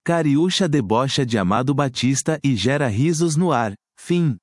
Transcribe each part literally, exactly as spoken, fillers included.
Cariúcha debocha de Amado Batista e gera risos no ar. Fim.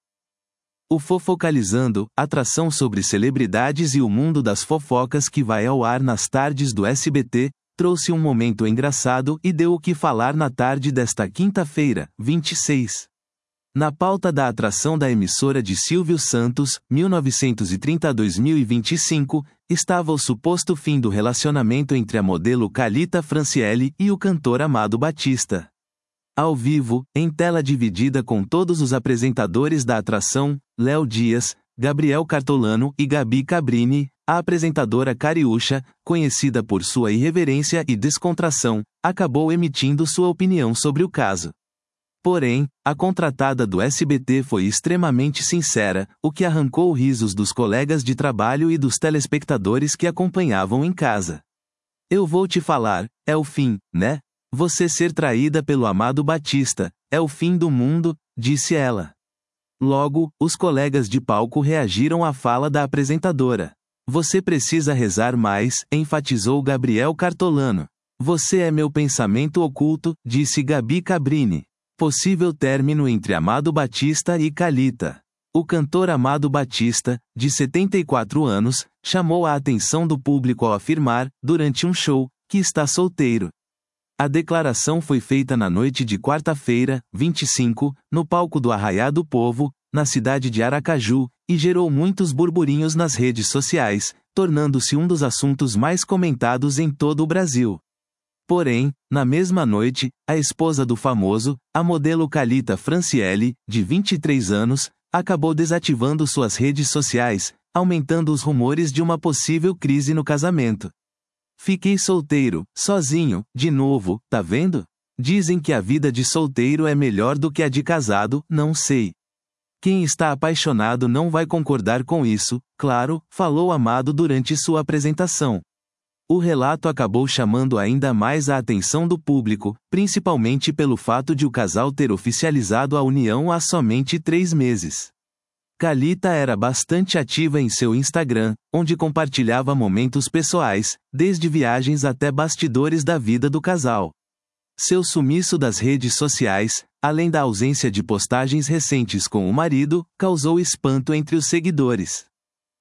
O Fofocalizando, atração sobre celebridades e o mundo das fofocas que vai ao ar nas tardes do S B T, trouxe um momento engraçado e deu o que falar na tarde desta quinta-feira, vinte e seis. Na pauta da atração da emissora de Silvio Santos, mil novecentos e trinta a dois mil e vinte e cinco, estava o suposto fim do relacionamento entre a modelo Thalita Franciele e o cantor Amado Batista. Ao vivo, em tela dividida com todos os apresentadores da atração, Léo Dias, Gabriel Cartolano e Gabi Cabrini, a apresentadora Cariúcha, conhecida por sua irreverência e descontração, acabou emitindo sua opinião sobre o caso. Porém, a contratada do S B T foi extremamente sincera, o que arrancou risos dos colegas de trabalho e dos telespectadores que acompanhavam em casa. Eu vou te falar, é o fim, né? Você ser traída pelo Amado Batista, é o fim do mundo, disse ela. Logo, os colegas de palco reagiram à fala da apresentadora. Você precisa rezar mais, enfatizou Gabriel Cartolano. Você é meu pensamento oculto, disse Gabi Cabrini. Possível término entre Amado Batista e Thalita. O cantor Amado Batista, de setenta e quatro anos, chamou a atenção do público ao afirmar, durante um show, que está solteiro. A declaração foi feita na noite de quarta-feira, vinte e cinco, no palco do Arraiá do Povo, na cidade de Aracaju, e gerou muitos burburinhos nas redes sociais, tornando-se um dos assuntos mais comentados em todo o Brasil. Porém, na mesma noite, a esposa do famoso, a modelo Thalita Franciele, de vinte e três anos, acabou desativando suas redes sociais, aumentando os rumores de uma possível crise no casamento. Fiquei solteiro, sozinho, de novo, tá vendo? Dizem que a vida de solteiro é melhor do que a de casado, não sei. Quem está apaixonado não vai concordar com isso, claro, falou Amado durante sua apresentação. O relato acabou chamando ainda mais a atenção do público, principalmente pelo fato de o casal ter oficializado a união há somente três meses. Thalita era bastante ativa em seu Instagram, onde compartilhava momentos pessoais, desde viagens até bastidores da vida do casal. Seu sumiço das redes sociais, além da ausência de postagens recentes com o marido, causou espanto entre os seguidores.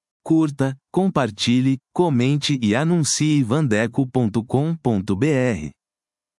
Curta, compartilhe, comente e anuncie vandeco ponto com ponto br.